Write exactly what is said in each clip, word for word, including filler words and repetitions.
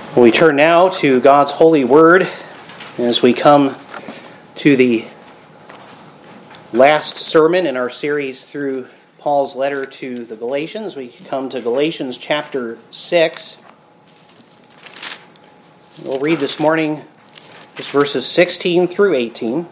We turn now to God's holy word as we come to the last sermon in our series through Paul's letter to the Galatians. We come to Galatians chapter six. We'll read this morning just verses sixteen through eighteen.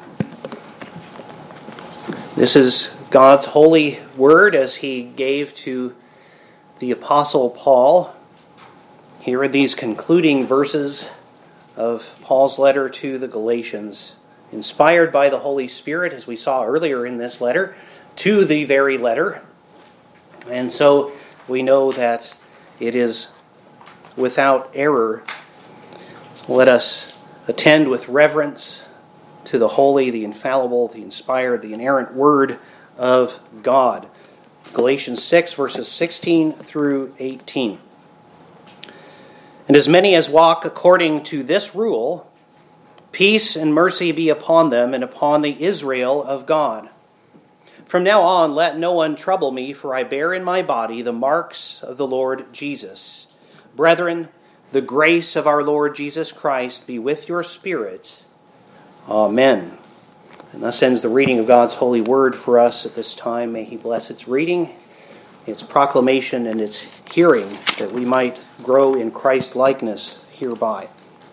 This is God's holy word as he gave to the Apostle Paul. Here are these concluding verses of Paul's letter to the Galatians, inspired by the Holy Spirit, as we saw earlier in this letter, to the very letter. And so we know that it is without error. Let us attend with reverence to the holy, the infallible, the inspired, the inerrant word of God. Galatians six, verses sixteen through eighteen. And as many as walk according to this rule, peace and mercy be upon them and upon the Israel of God. From now on, let no one trouble me, for I bear in my body the marks of the Lord Jesus. Brethren, the grace of our Lord Jesus Christ be with your spirit. Amen. And thus ends the reading of God's holy word for us at this time. May he bless its reading, its proclamation, and its hearing, that we might grow in Christ-likeness hereby.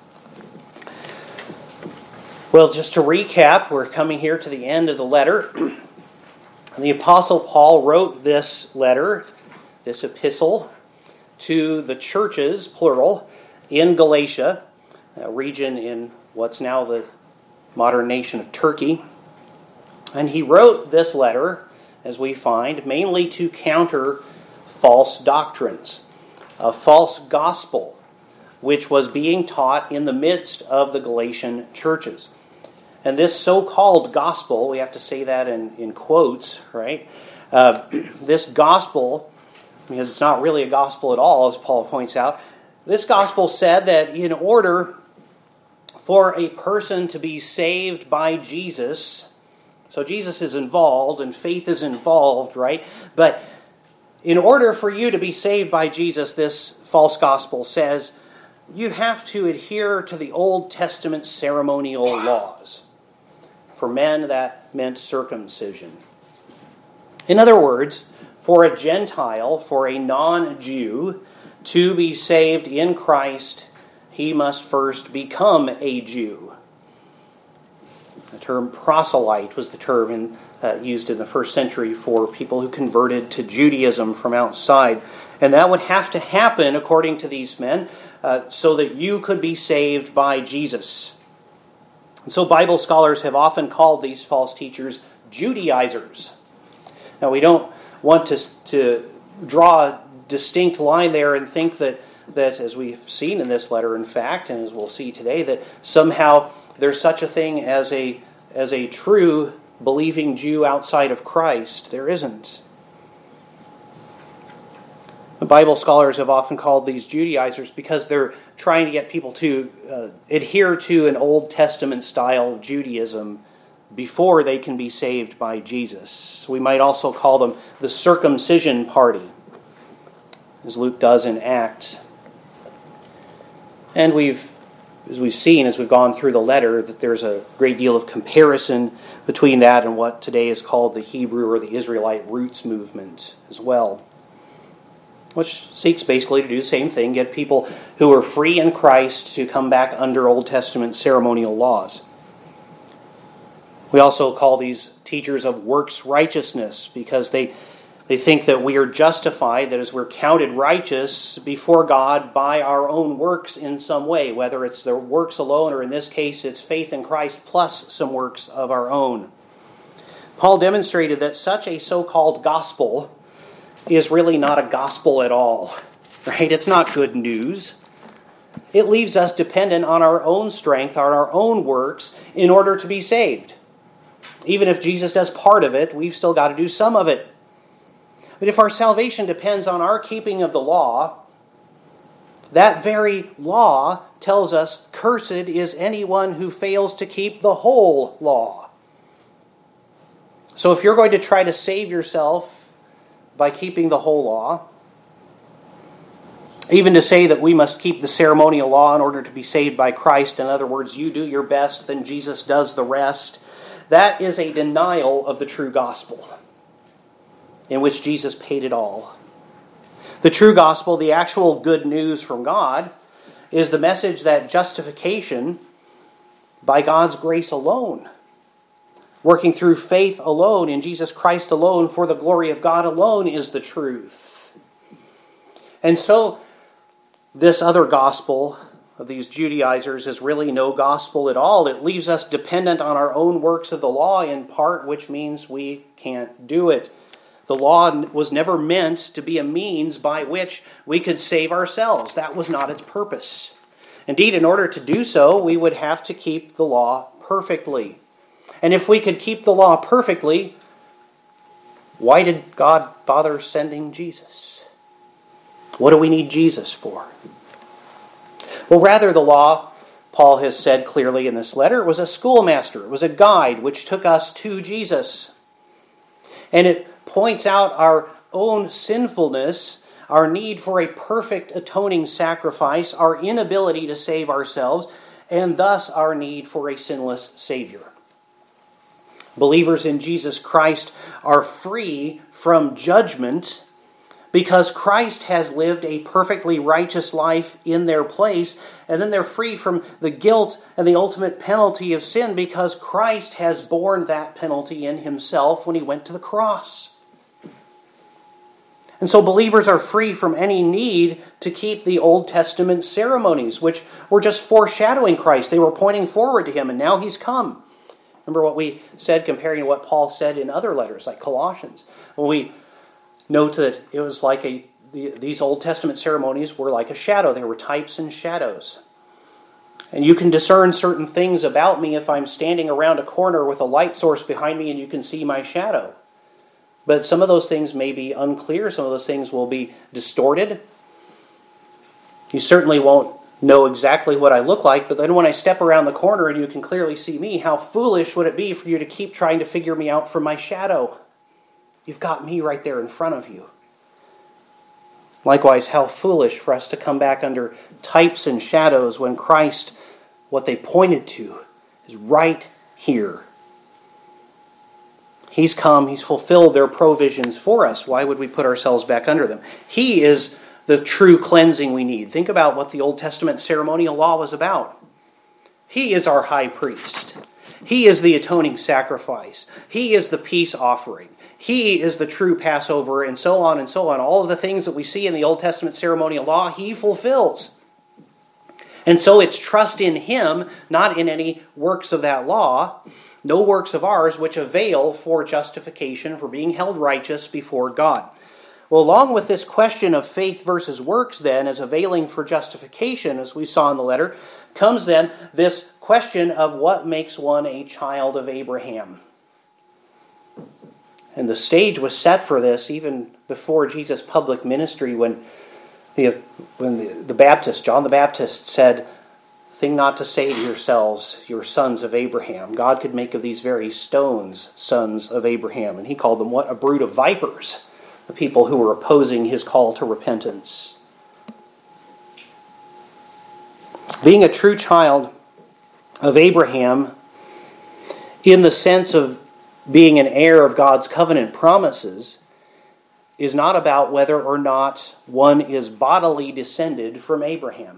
Well, just to recap, we're coming here to the end of the letter. The Apostle Paul wrote this letter, this epistle, to the churches, plural, in Galatia, a region in what's now the modern nation of Turkey. And he wrote this letter, as we find, mainly to counter false doctrines, a false gospel, which was being taught in the midst of the Galatian churches. And this so-called gospel, we have to say that in, in quotes, right? Uh, this gospel, because it's not really a gospel at all, as Paul points out, this gospel said that in order for a person to be saved by Jesus, so Jesus is involved and faith is involved, right? But in order for you to be saved by Jesus, this false gospel says, you have to adhere to the Old Testament ceremonial laws. For men, that meant circumcision. In other words, for a Gentile, for a non-Jew, to be saved in Christ, he must first become a Jew. The term proselyte was the term in, uh, used in the first century for people who converted to Judaism from outside. And that would have to happen, according to these men, uh, so that you could be saved by Jesus. And so Bible scholars have often called these false teachers Judaizers. Now, we don't want to, to draw a distinct line there and think that, that, as we've seen in this letter, in fact, and as we'll see today, that somehow there's such a thing as a as a true believing Jew outside of Christ. There isn't. The Bible scholars have often called these Judaizers because they're trying to get people to uh, adhere to an Old Testament style of Judaism before they can be saved by Jesus. We might also call them the circumcision party, as Luke does in Acts. And we've As we've seen, as we've gone through the letter, that there's a great deal of comparison between that and what today is called the Hebrew or the Israelite roots movement as well, which seeks basically to do the same thing, get people who are free in Christ to come back under Old Testament ceremonial laws. We also call these teachers of works righteousness because they They think that we are justified, that is, we're counted righteous before God by our own works in some way, whether it's the works alone or in this case it's faith in Christ plus some works of our own. Paul demonstrated that such a so-called gospel is really not a gospel at all, right? It's not good news. It leaves us dependent on our own strength, on our own works in order to be saved. Even if Jesus does part of it, we've still got to do some of it. But if our salvation depends on our keeping of the law, that very law tells us, cursed is anyone who fails to keep the whole law. So if you're going to try to save yourself by keeping the whole law, Even to say that we must keep the ceremonial law in order to be saved by Christ, in other words, you do your best, then Jesus does the rest, that is a denial of the true gospel, in which Jesus paid it all. The true gospel, the actual good news from God, is the message that justification by God's grace alone, working through faith alone in Jesus Christ alone for the glory of God alone, is the truth. And so, this other gospel of these Judaizers is really no gospel at all. It leaves us dependent on our own works of the law in part, which means we can't do it. The law was never meant to be a means by which we could save ourselves. That was not its purpose. Indeed, in order to do so, we would have to keep the law perfectly. And if we could keep the law perfectly, why did God bother sending Jesus? What do we need Jesus for? Well, rather, the law, Paul has said clearly in this letter, was a schoolmaster. It was a guide which took us to Jesus. And it points out our own sinfulness, our need for a perfect atoning sacrifice, our inability to save ourselves, and thus our need for a sinless Savior. Believers in Jesus Christ are free from judgment because Christ has lived a perfectly righteous life in their place, and then they're free from the guilt and the ultimate penalty of sin because Christ has borne that penalty in himself when he went to the cross. And so believers are free from any need to keep the Old Testament ceremonies, which were just foreshadowing Christ. They were pointing forward to him, and now he's come. Remember what we said comparing to what Paul said in other letters, like Colossians. When we note that it was like a the, these Old Testament ceremonies were like a shadow. They were types and shadows. And you can discern certain things about me if I'm standing around a corner with a light source behind me and you can see my shadow. But some of those things may be unclear. Some of those things will be distorted. You certainly won't know exactly what I look like, but then when I step around the corner and you can clearly see me, how foolish would it be for you to keep trying to figure me out from my shadow? You've got me right there in front of you. Likewise, how foolish for us to come back under types and shadows when Christ, what they pointed to, is right here. He's come, he's fulfilled their provisions for us. Why would we put ourselves back under them? He is the true cleansing we need. Think about what the Old Testament ceremonial law was about. He is our high priest. He is the atoning sacrifice. He is the peace offering. He is the true Passover, and so on and so on. All of the things that we see in the Old Testament ceremonial law, he fulfills. And so it's trust in him, not in any works of that law, no works of ours which avail for justification, for being held righteous before God. Well, along with this question of faith versus works then as availing for justification, as we saw in the letter, comes then this question of what makes one a child of Abraham. And the stage was set for this even before Jesus' public ministry when the, when the, the Baptist, John the Baptist, said, "Think not to say to yourselves, you're sons of Abraham. God could make of these very stones sons of Abraham." And he called them what? A brood of vipers, the people who were opposing his call to repentance. Being a true child of Abraham in the sense of being an heir of God's covenant promises is not about whether or not one is bodily descended from Abraham.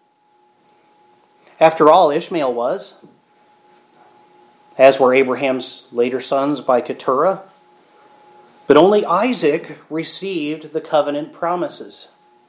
After all, Ishmael was, as were Abraham's later sons by Keturah. But only Isaac received the covenant promises.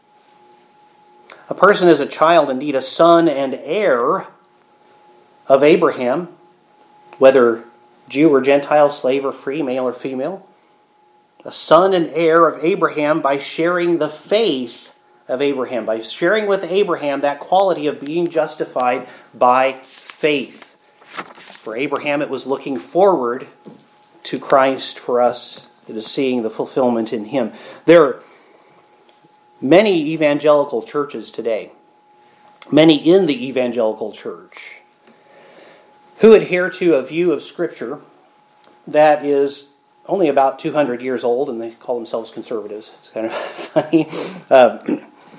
A person is a child, indeed a son and heir of Abraham, whether Jew or Gentile, slave or free, male or female. A son and heir of Abraham by sharing the faith of Abraham, by sharing with Abraham that quality of being justified by faith. For Abraham, it was looking forward to Christ. For us, it is seeing the fulfillment in him. There are many evangelical churches today, many in the evangelical church, who adhere to a view of Scripture that is only about two hundred years old, and they call themselves conservatives. It's kind of funny. Uh,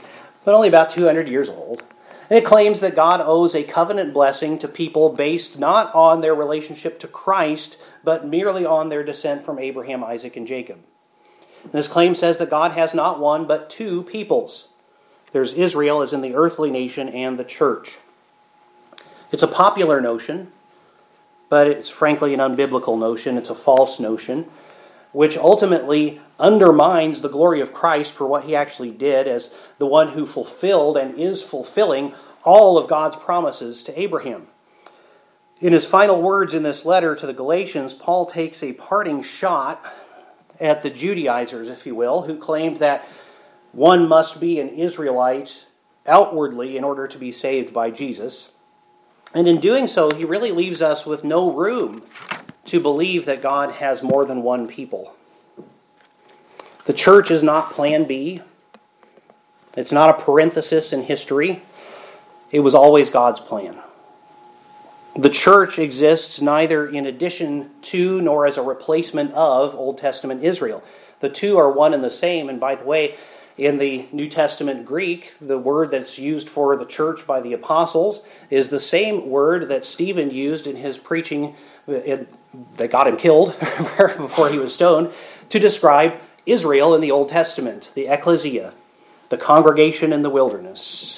but only about two hundred years old. And it claims that God owes a covenant blessing to people based not on their relationship to Christ, but merely on their descent from Abraham, Isaac, and Jacob. And this claim says that God has not one, but two peoples. There's Israel as in the earthly nation and the church. It's a popular notion, but it's frankly an unbiblical notion. It's a false notion, which ultimately undermines the glory of Christ for what he actually did as the one who fulfilled and is fulfilling all of God's promises to Abraham. In his final words in this letter to the Galatians, Paul takes a parting shot at the Judaizers, if you will, who claimed that one must be an Israelite outwardly in order to be saved by Jesus. And in doing so, he really leaves us with no room to believe that God has more than one people. The church is not plan B. It's not a parenthesis in history. It was always God's plan. The church exists neither in addition to nor as a replacement of Old Testament Israel. The two are one and the same. And by the way, in the New Testament Greek, the word that's used for the church by the apostles is the same word that Stephen used in his preaching that got him killed before he was stoned to describe Israel in the Old Testament, the ecclesia, the congregation in the wilderness.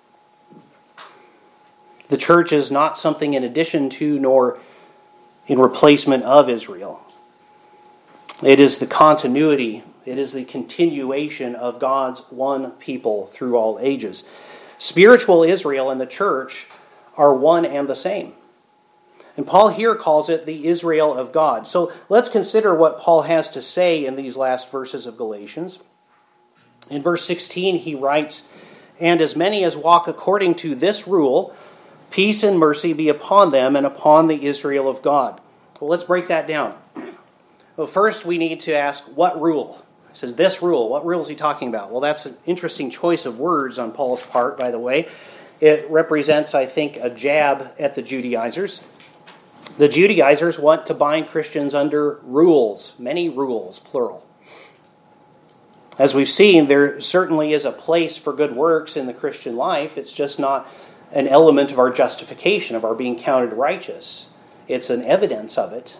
The church is not something in addition to nor in replacement of Israel. It is the continuity, it is the continuation of God's one people through all ages. Spiritual Israel and the church are one and the same. And Paul here calls it the Israel of God. So let's consider what Paul has to say in these last verses of Galatians. In verse sixteen he writes, "And as many as walk according to this rule, peace and mercy be upon them and upon the Israel of God." Well, let's break that down. Well, first we need to ask, what rule? It says this rule. What rule is he talking about? Well, that's an interesting choice of words on Paul's part, by the way. It represents, I think, a jab at the Judaizers. The Judaizers want to bind Christians under rules, many rules, plural. As we've seen, there certainly is a place for good works in the Christian life. It's just not an element of our justification, of our being counted righteous. It's an evidence of it,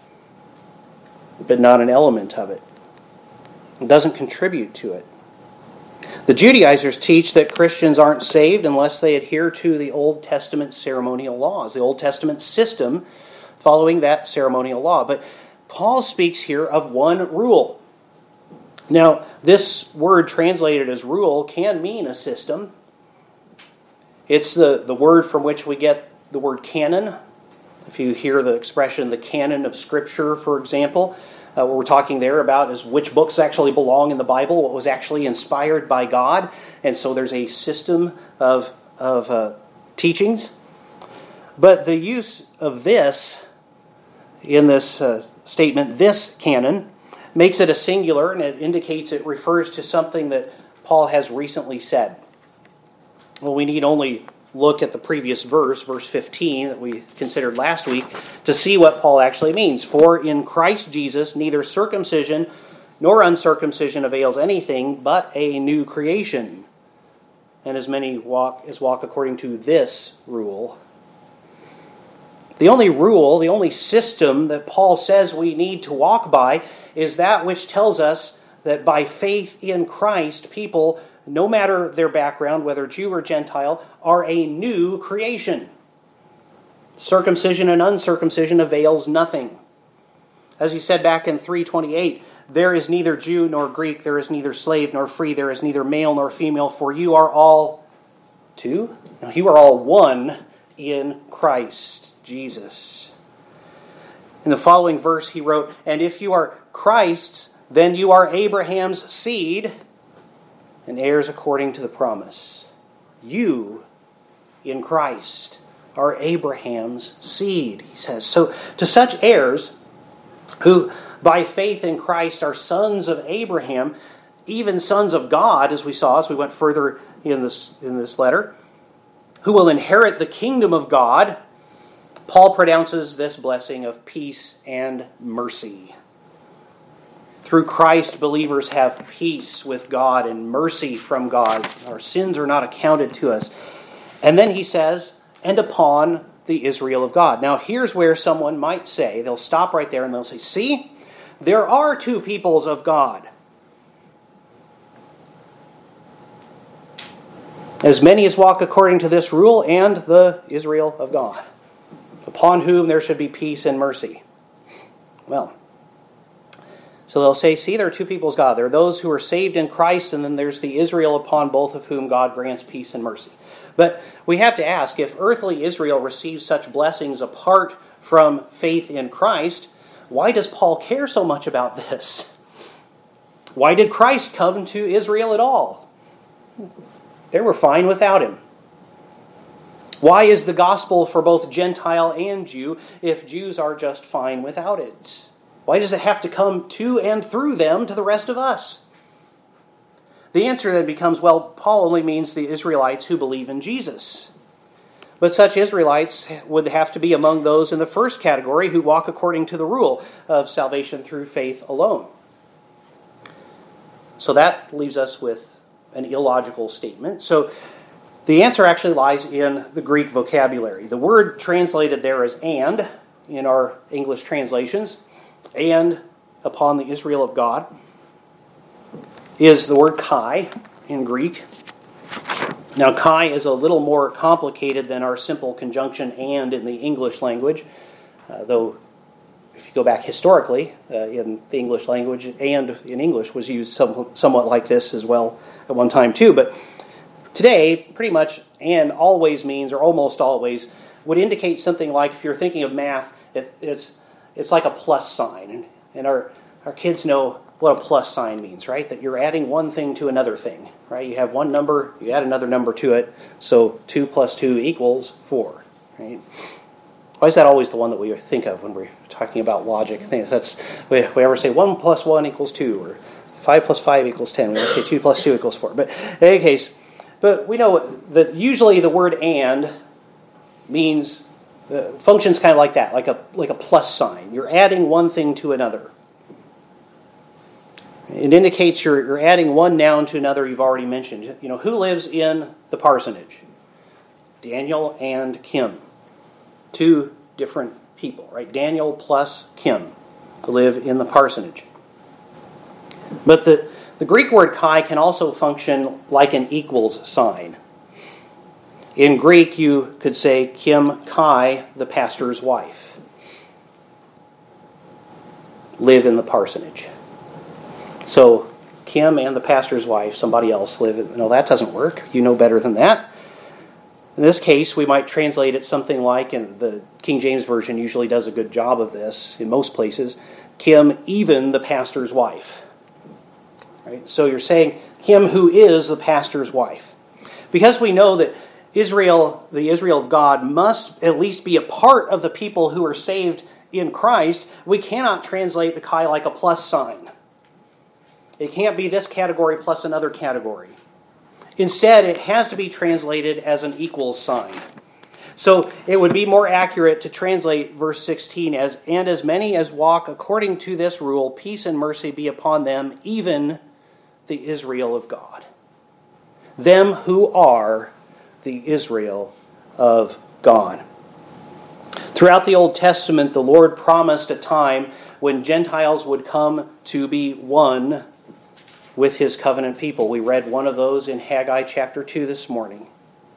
but not an element of it. It doesn't contribute to it. The Judaizers teach that Christians aren't saved unless they adhere to the Old Testament ceremonial laws, the Old Testament system following that ceremonial law. But Paul speaks here of one rule. Now, this word translated as rule can mean a system. It's the, the word from which we get the word canon. If you hear the expression, the canon of Scripture, for example, uh, what we're talking there about is which books actually belong in the Bible, what was actually inspired by God. And so there's a system of, of uh, teachings. But the use of this in this uh, statement, this canon, makes it a singular, and it indicates it refers to something that Paul has recently said. Well, we need only look at the previous verse, verse fifteen, that we considered last week, to see what Paul actually means. For in Christ Jesus, neither circumcision nor uncircumcision avails anything, but a new creation. And as many walk as walk according to this rule. The only rule, the only system that Paul says we need to walk by is that which tells us that by faith in Christ, people, no matter their background, whether Jew or Gentile, are a new creation. Circumcision and uncircumcision avails nothing. As he said back in three twenty-eight, there is neither Jew nor Greek, there is neither slave nor free, there is neither male nor female, for you are all two? No, you are all one in Christ Jesus. In the following verse he wrote, and if you are Christ's, then you are Abraham's seed and heirs according to the promise. You, in Christ, are Abraham's seed, he says. So to such heirs, who by faith in Christ are sons of Abraham, even sons of God, as we saw as we went further in this, in this letter, who will inherit the kingdom of God, Paul pronounces this blessing of peace and mercy. Through Christ, believers have peace with God and mercy from God. Our sins are not accounted to us. And then he says, and upon the Israel of God. Now here's where someone might say, they'll stop right there and they'll say, see, there are two peoples of God. As many as walk according to this rule, and the Israel of God, upon whom there should be peace and mercy. Well, so they'll say, see, there are two peoples of God. There are those who are saved in Christ, and then there's the Israel upon both of whom God grants peace and mercy. But we have to ask, if earthly Israel receives such blessings apart from faith in Christ, why does Paul care so much about this? Why did Christ come to Israel at all? They were fine without him. Why is the gospel for both Gentile and Jew if Jews are just fine without it? Why does it have to come to and through them to the rest of us? The answer then becomes, well, Paul only means the Israelites who believe in Jesus. But such Israelites would have to be among those in the first category who walk according to the rule of salvation through faith alone. So that leaves us with an illogical statement. So the answer actually lies in the Greek vocabulary. The word translated there as and in our English translations, and upon the Israel of God, is the word kai in Greek. Now, kai is a little more complicated than our simple conjunction and in the English language, uh, though if you go back historically uh, in the English language, and in English was used some, somewhat like this as well at one time too. But today, pretty much and always means, or almost always, would indicate something like, if you're thinking of math, it, it's it's like a plus sign. And, and our, our kids know what a plus sign means, right? That you're adding one thing to another thing, right? You have one number, you add another number to it, so two plus two equals four, right? Why is that always the one that we think of when we're talking about logic things? That's we, we ever say one plus one equals two, or five plus five equals ten. We never say two plus two equals four. But in any case, but we know that usually the word and means, uh, functions kind of like that, like a like a plus sign. You're adding one thing to another. It indicates you're, you're adding one noun to another you've already mentioned. You know, who lives in the parsonage? Daniel and Kim. Two different people, right? Daniel plus Kim live in the parsonage. But the, the Greek word kai can also function like an equals sign. In Greek, you could say Kim Kai, the pastor's wife, live in the parsonage. So Kim and the pastor's wife, somebody else, live in... No, that doesn't work. You know better than that. In this case, we might translate it something like, and the King James Version usually does a good job of this in most places, Kim, even the pastor's wife. Right? So you're saying Kim who is the pastor's wife. Because we know that Israel, the Israel of God, must at least be a part of the people who are saved in Christ, we cannot translate the kai like a plus sign. It can't be this category plus another category. Instead, it has to be translated as an equals sign. So it would be more accurate to translate verse sixteen as, and as many as walk according to this rule, peace and mercy be upon them, even the Israel of God. Them who are the Israel of God. Throughout the Old Testament, the Lord promised a time when Gentiles would come to be one with his covenant people. We read one of those in Haggai chapter two this morning.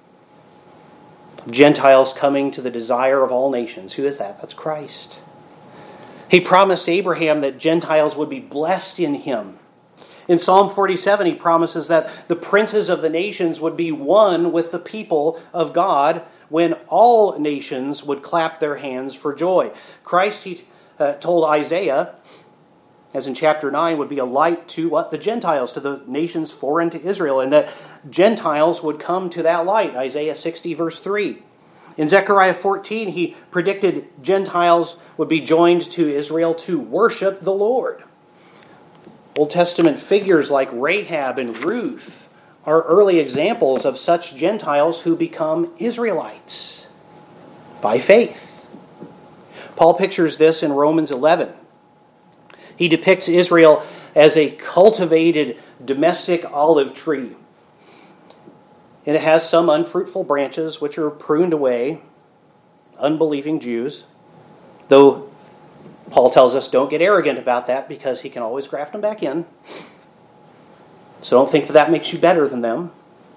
Gentiles coming to the desire of all nations. Who is that? That's Christ. He promised Abraham that Gentiles would be blessed in him. In Psalm forty-seven, he promises that the princes of the nations would be one with the people of God when all nations would clap their hands for joy. Christ, he uh, told Isaiah, as in chapter nine, would be a light to what? The Gentiles, to the nations foreign to Israel, and that Gentiles would come to that light. Isaiah sixty, verse three. In Zechariah fourteen, he predicted Gentiles would be joined to Israel to worship the Lord. Old Testament figures like Rahab and Ruth are early examples of such Gentiles who become Israelites by faith. Paul pictures this in Romans eleven. He depicts Israel as a cultivated domestic olive tree. And it has some unfruitful branches which are pruned away, unbelieving Jews. Though Paul tells us don't get arrogant about that because he can always graft them back in. So don't think that that makes you better than them.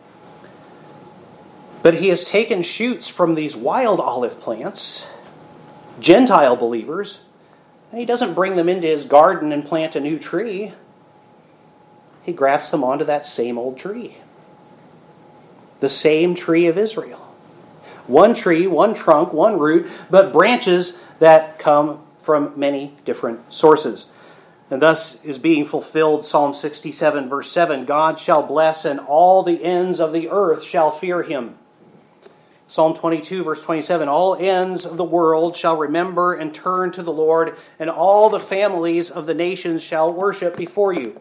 But he has taken shoots from these wild olive plants, Gentile believers, and he doesn't bring them into his garden and plant a new tree. He grafts them onto that same old tree. The same tree of Israel. One tree, one trunk, one root, but branches that come from many different sources. And thus is being fulfilled Psalm sixty-seven, verse seven, God shall bless, and all the ends of the earth shall fear him. Psalm twenty-two, verse twenty-seven, all ends of the world shall remember and turn to the Lord, and all the families of the nations shall worship before you.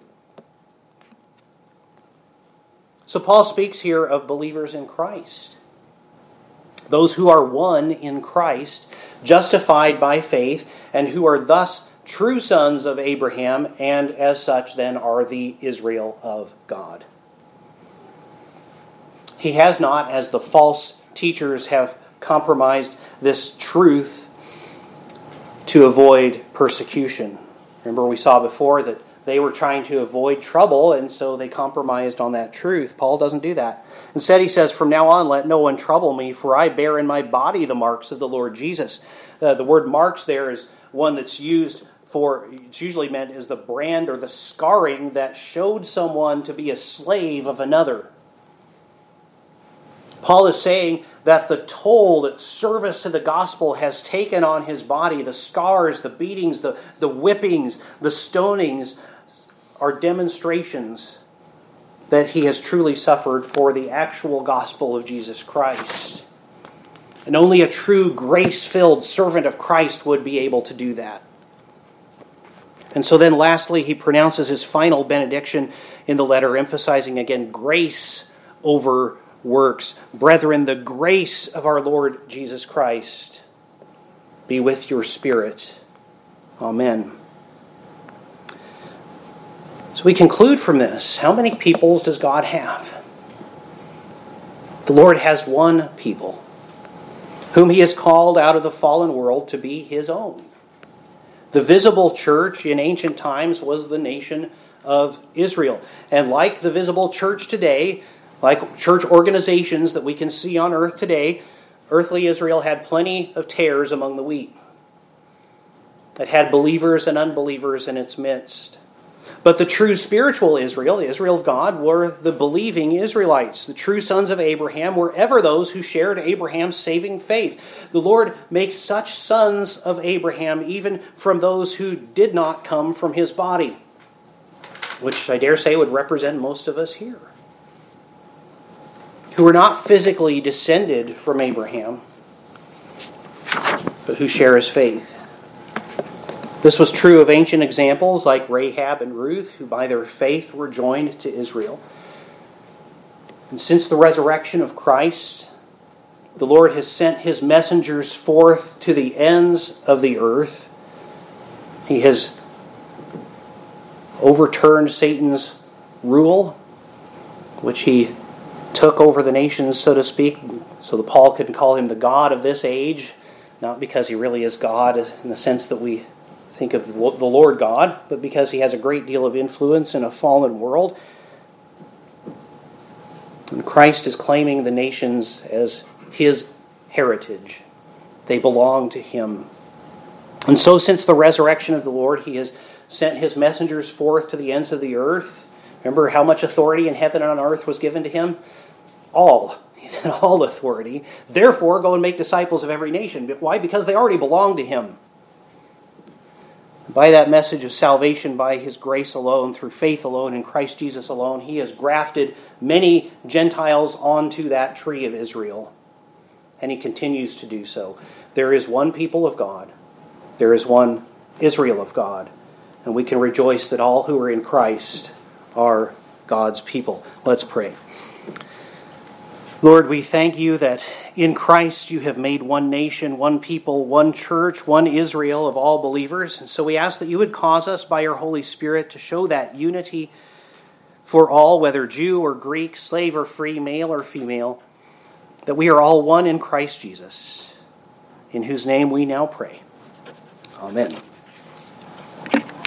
So Paul speaks here of believers in Christ. Those who are one in Christ, justified by faith, and who are thus true sons of Abraham, and as such then are the Israel of God. He has not, as the false teachers have compromised this truth to avoid persecution. Remember, we saw before that they were trying to avoid trouble, and so they compromised on that truth. Paul doesn't do that. Instead, he says, from now on, let no one trouble me, for I bear in my body the marks of the Lord Jesus. Uh, the word marks there is one that's used for, it's usually meant as the brand or the scarring that showed someone to be a slave of another. Paul is saying that the toll that service to the gospel has taken on his body, the scars, the beatings, the, the whippings, the stonings, are demonstrations that he has truly suffered for the actual gospel of Jesus Christ. And only a true grace-filled servant of Christ would be able to do that. And so then lastly, he pronounces his final benediction in the letter, emphasizing again grace over works. Brethren, the grace of our Lord Jesus Christ be with your spirit. Amen. So we conclude from this, how many peoples does God have? The Lord has one people, whom he has called out of the fallen world to be his own. The visible church in ancient times was the nation of Israel. And like the visible church today, like church organizations that we can see on earth today, earthly Israel had plenty of tares among the wheat. It had believers and unbelievers in its midst. But the true spiritual Israel, the Israel of God, were the believing Israelites. The true sons of Abraham were ever those who shared Abraham's saving faith. The Lord makes such sons of Abraham even from those who did not come from his body, which I dare say would represent most of us here, who were not physically descended from Abraham, but who share his faith. This was true of ancient examples like Rahab and Ruth, who by their faith were joined to Israel. And since the resurrection of Christ, the Lord has sent his messengers forth to the ends of the earth. He has overturned Satan's rule, which he took over the nations, so to speak, so that Paul could call him the God of this age, not because he really is God in the sense that we think of the Lord God, but because he has a great deal of influence in a fallen world. And Christ is claiming the nations as his heritage. They belong to him. And so since the resurrection of the Lord, he has sent his messengers forth to the ends of the earth. Remember how much authority in heaven and on earth was given to him? All. He said all authority. Therefore, go and make disciples of every nation. Why? Because they already belong to him. By that message of salvation, by his grace alone, through faith alone, in Christ Jesus alone, he has grafted many Gentiles onto that tree of Israel. And he continues to do so. There is one people of God. There is one Israel of God. And we can rejoice that all who are in Christ are God's people. Let's pray. Lord, we thank you that in Christ you have made one nation, one people, one church, one Israel of all believers. And so we ask that you would cause us by your Holy Spirit to show that unity for all, whether Jew or Greek, slave or free, male or female, that we are all one in Christ Jesus, in whose name we now pray. Amen.